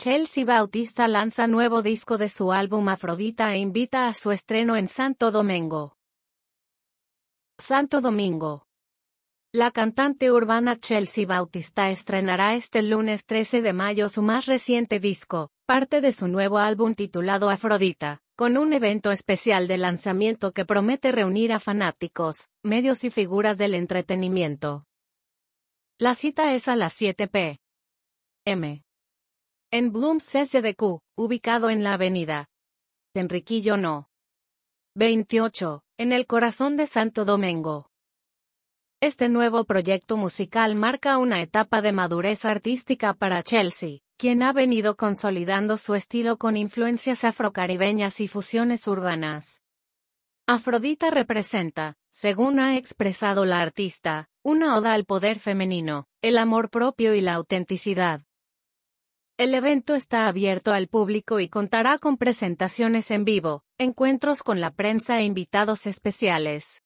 Chelsea Bautista lanza nuevo disco de su álbum Afrodita e invita a su estreno en Santo Domingo. Santo Domingo. La cantante urbana Chelsea Bautista estrenará este lunes 13 de mayo su más reciente disco, parte de su nuevo álbum titulado Afrodita, con un evento especial de lanzamiento que promete reunir a fanáticos, medios y figuras del entretenimiento. La cita es a las 7 p.m. en Blooms SDQ, ubicado en la avenida Enriquillo No. 28, en el corazón de Santo Domingo. Este nuevo proyecto musical marca una etapa de madurez artística para Chelsea, quien ha venido consolidando su estilo con influencias afrocaribeñas y fusiones urbanas. Afrodita representa, según ha expresado la artista, una oda al poder femenino, el amor propio y la autenticidad. El evento está abierto al público y contará con presentaciones en vivo, encuentros con la prensa e invitados especiales.